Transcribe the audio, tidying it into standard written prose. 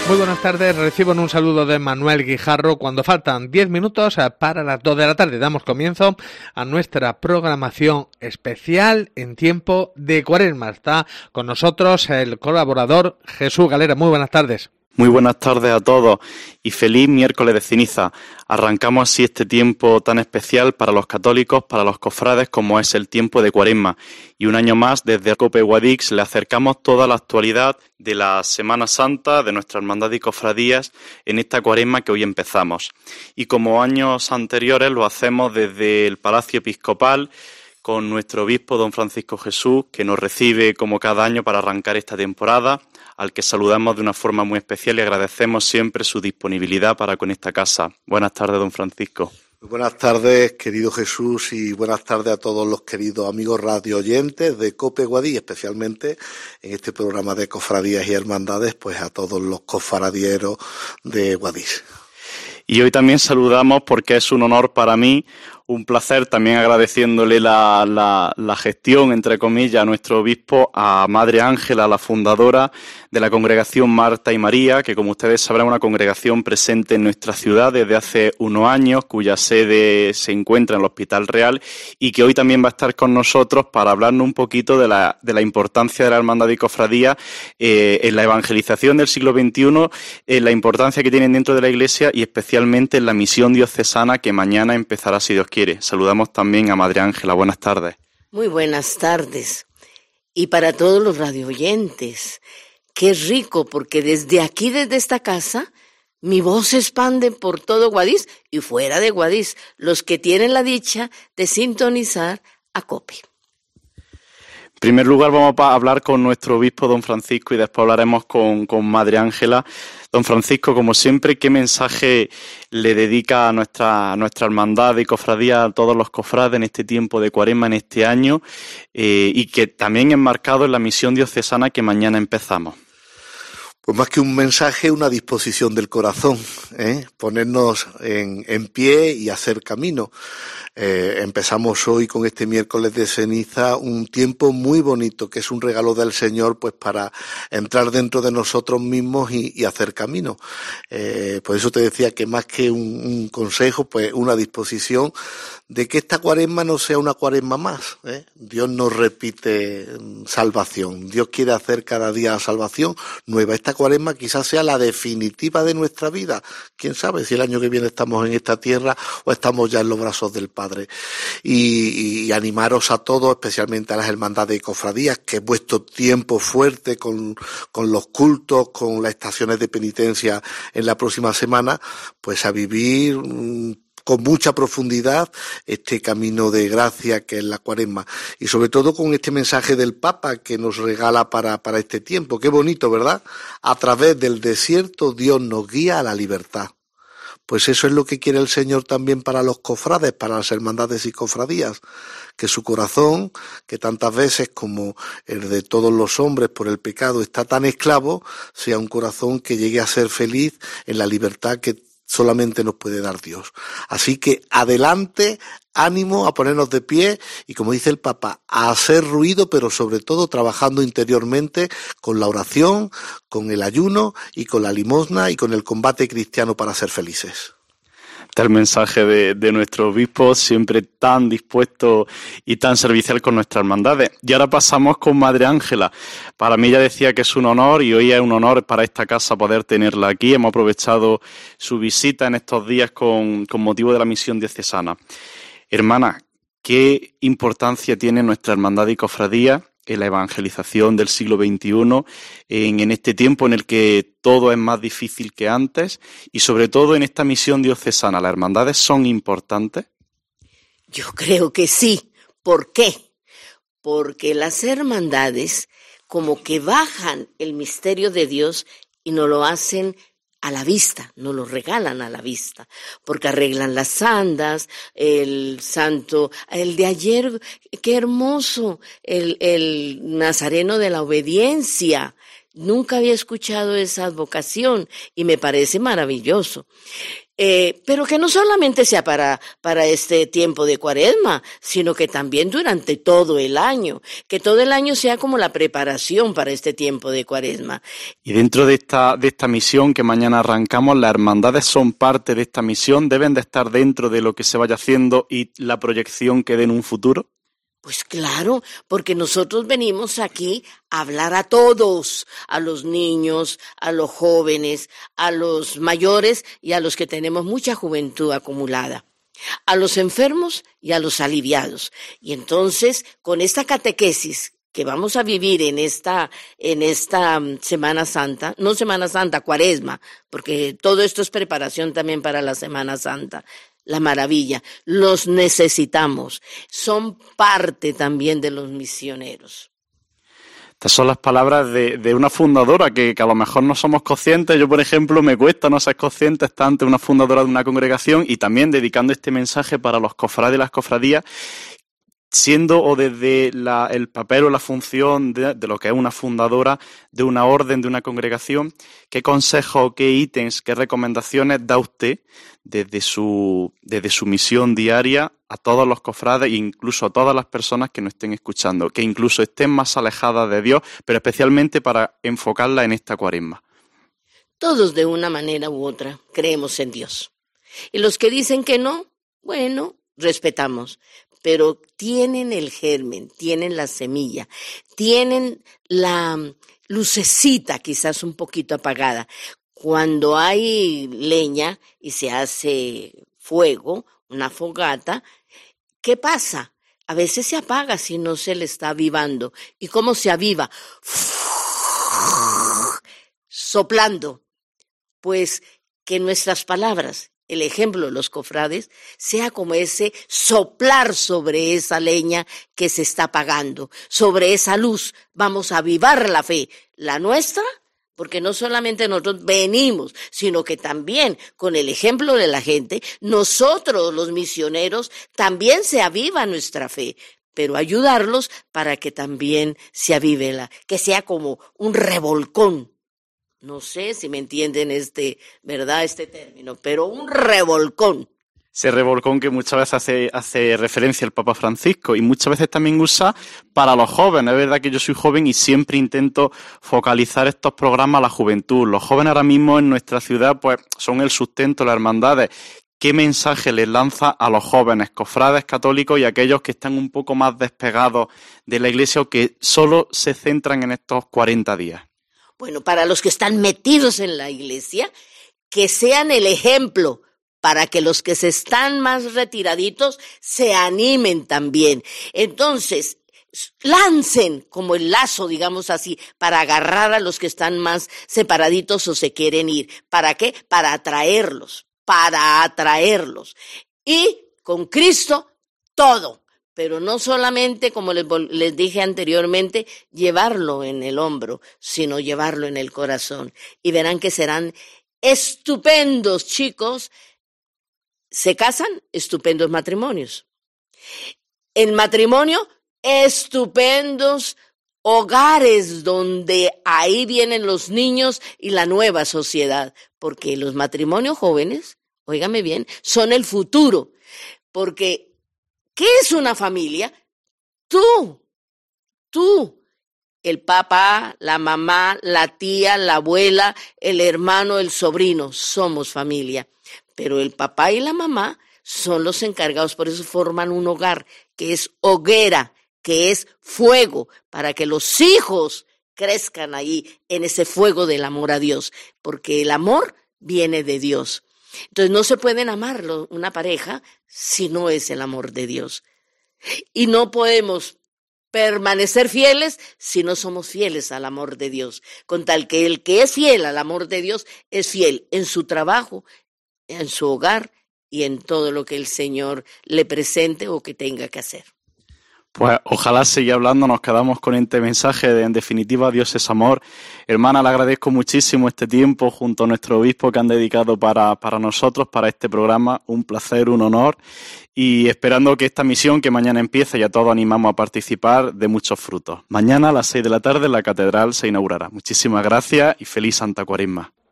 Muy buenas tardes, recibo un saludo de Manuel Guijarro cuando faltan 10 minutos para las 2 de la tarde. Damos comienzo a nuestra programación especial en tiempo de Cuaresma. Está con nosotros el colaborador Jesús Galera. Muy buenas tardes. Muy buenas tardes a todos y feliz miércoles de ceniza. Arrancamos así este tiempo tan especial para los católicos, para los cofrades, como es el tiempo de Cuaresma. Y un año más, desde COPE Guadix, le acercamos toda la actualidad de la Semana Santa, de nuestra hermandad y cofradías, en esta Cuaresma que hoy empezamos. Y como años anteriores, lo hacemos desde el Palacio Episcopal, con nuestro obispo, don Francisco Jesús, que nos recibe como cada año para arrancar esta temporada, al que saludamos de una forma muy especial y agradecemos siempre su disponibilidad para con esta casa. Buenas tardes, don Francisco. Buenas tardes, querido Jesús, y buenas tardes a todos los queridos amigos radio oyentes de COPE Guadix, especialmente en este programa de cofradías y hermandades, pues a todos los cofradieros de Guadix. Y hoy también saludamos, porque es un honor para mí, un placer, también agradeciéndole la gestión, entre comillas, a nuestro obispo, a Madre Ángela, la fundadora de la congregación Marta y María, que como ustedes sabrán, es una congregación presente en nuestra ciudad desde hace unos años, cuya sede se encuentra en el Hospital Real, y que hoy también va a estar con nosotros para hablarnos un poquito de la importancia de la hermandad y cofradía en la evangelización del siglo XXI, en la importancia que tienen dentro de la Iglesia y especialmente en la misión diocesana que mañana empezará, si Dios quiere. Saludamos también a Madre Ángela. Buenas tardes. Muy buenas tardes. Y para todos los radioyentes, qué rico, porque desde aquí, desde esta casa, mi voz se expande por todo Guadix y fuera de Guadix, los que tienen la dicha de sintonizar a COPE. En primer lugar vamos a hablar con nuestro obispo, don Francisco, y después hablaremos con Madre Ángela. Don Francisco, como siempre, ¿qué mensaje le dedica a nuestra hermandad y cofradía, a todos los cofrades en este tiempo de Cuaresma, en este año, y que también es marcado en la misión diocesana que mañana empezamos? Pues más que un mensaje, una disposición del corazón, ponernos en pie y hacer camino. Empezamos hoy con este miércoles de ceniza un tiempo muy bonito, que es un regalo del Señor, pues para entrar dentro de nosotros mismos y hacer camino. Por eso te decía que más que un consejo, pues una disposición de que esta Cuaresma no sea una Cuaresma más. Dios nos repite salvación. Dios quiere hacer cada día salvación nueva. Esta Cuaresma quizás sea la definitiva de nuestra vida. Quién sabe si el año que viene estamos en esta tierra o estamos ya en los brazos del Padre. Y animaros a todos, especialmente a las hermandades y cofradías, que es vuestro tiempo fuerte con los cultos, con las estaciones de penitencia en la próxima semana, pues a vivir con mucha profundidad este camino de gracia que es la Cuaresma, y sobre todo con este mensaje del Papa que nos regala para este tiempo. Qué bonito, ¿verdad? A través del desierto Dios nos guía a la libertad. Pues eso es lo que quiere el Señor también para los cofrades, para las hermandades y cofradías, que su corazón, que tantas veces como el de todos los hombres por el pecado está tan esclavo, sea un corazón que llegue a ser feliz en la libertad que solamente nos puede dar Dios. Así que adelante, ánimo a ponernos de pie y, como dice el Papa, a hacer ruido, pero sobre todo trabajando interiormente con la oración, con el ayuno y con la limosna y con el combate cristiano para ser felices. Este es el mensaje de nuestro obispo, siempre tan dispuesto y tan servicial con nuestras hermandades. Y ahora pasamos con Madre Ángela. Para mí, ya decía que es un honor, y hoy es un honor para esta casa poder tenerla aquí. Hemos aprovechado su visita en estos días con motivo de la misión diocesana. Hermana, ¿qué importancia tiene nuestra hermandad y cofradía en la evangelización del siglo XXI, en este tiempo en el que todo es más difícil que antes, y sobre todo en esta misión diocesana? ¿Las hermandades son importantes? Yo creo que sí. ¿Por qué? Porque las hermandades como que bajan el misterio de Dios y nos lo hacen a la vista, nos lo regalan a la vista, porque arreglan las andas, el santo, el de ayer, qué hermoso, el nazareno de la obediencia. Nunca había escuchado esa advocación y me parece maravilloso. Pero que no solamente sea para este tiempo de Cuaresma, sino que también durante todo el año, que todo el año sea como la preparación para este tiempo de Cuaresma. Y dentro de esta misión que mañana arrancamos, las hermandades son parte de esta misión, deben de estar dentro de lo que se vaya haciendo y la proyección que dé en un futuro. Pues claro, porque nosotros venimos aquí a hablar a todos, a los niños, a los jóvenes, a los mayores y a los que tenemos mucha juventud acumulada, a los enfermos y a los aliviados. Y entonces, con esta catequesis que vamos a vivir en esta Semana Santa, no Semana Santa, Cuaresma, porque todo esto es preparación también para la Semana Santa. La maravilla, los necesitamos, son parte también de los misioneros. Estas son las palabras de una fundadora que a lo mejor no somos conscientes. Yo, por ejemplo, me cuesta no ser consciente estar ante una fundadora de una congregación y también dedicando este mensaje para los cofrades y las cofradías, siendo o desde el papel o la función de lo que es una fundadora de una orden, de una congregación, ¿qué consejos, qué ítems, qué recomendaciones da usted desde su misión diaria a todos los cofrades e incluso a todas las personas que nos estén escuchando, que incluso estén más alejadas de Dios, pero especialmente para enfocarla en esta Cuaresma? Todos de una manera u otra creemos en Dios. Y los que dicen que no, bueno, respetamos. Pero tienen el germen, tienen la semilla, tienen la lucecita quizás un poquito apagada. Cuando hay leña y se hace fuego, una fogata, ¿qué pasa? A veces se apaga si no se le está avivando. ¿Y cómo se aviva? Soplando. Pues que nuestras palabras, el ejemplo de los cofrades, sea como ese soplar sobre esa leña que se está apagando, sobre esa luz. Vamos a avivar la fe, la nuestra, porque no solamente nosotros venimos, sino que también con el ejemplo de la gente, nosotros los misioneros también se aviva nuestra fe, pero ayudarlos para que también se avive que sea como un revolcón. No sé si me entienden este término, pero un revolcón. Ese revolcón que muchas veces hace referencia el Papa Francisco y muchas veces también usa para los jóvenes. Es verdad que yo soy joven y siempre intento focalizar estos programas a la juventud. Los jóvenes ahora mismo en nuestra ciudad pues son el sustento de las hermandades. ¿Qué mensaje les lanza a los jóvenes, cofrades católicos y aquellos que están un poco más despegados de la Iglesia o que solo se centran en estos 40 días? Bueno, para los que están metidos en la Iglesia, que sean el ejemplo para que los que se están más retiraditos se animen también. Entonces, lancen como el lazo, digamos así, para agarrar a los que están más separaditos o se quieren ir. ¿Para qué? Para atraerlos. Y con Cristo, todo. Pero no solamente, como les dije anteriormente, llevarlo en el hombro, sino llevarlo en el corazón. Y verán que serán estupendos, chicos. Se casan, estupendos matrimonios. En matrimonio, estupendos hogares donde ahí vienen los niños y la nueva sociedad. Porque los matrimonios jóvenes, óigame bien, son el futuro. Porque ¿qué es una familia? Tú, el papá, la mamá, la tía, la abuela, el hermano, el sobrino, somos familia. Pero el papá y la mamá son los encargados, por eso forman un hogar, que es hoguera, que es fuego, para que los hijos crezcan ahí en ese fuego del amor a Dios, porque el amor viene de Dios. Entonces no se pueden amar una pareja si no es el amor de Dios. Y no podemos permanecer fieles si no somos fieles al amor de Dios. Con tal que el que es fiel al amor de Dios es fiel en su trabajo, en su hogar y en todo lo que el Señor le presente o que tenga que hacer. Pues ojalá siga hablando, nos quedamos con este mensaje de, en definitiva, Dios es amor. Hermana, le agradezco muchísimo este tiempo junto a nuestro obispo que han dedicado para nosotros, para este programa. Un placer, un honor y esperando que esta misión que mañana empieza y a todos animamos a participar dé muchos frutos. Mañana a las 6 de la tarde en la catedral se inaugurará. Muchísimas gracias y feliz Santa Cuaresma.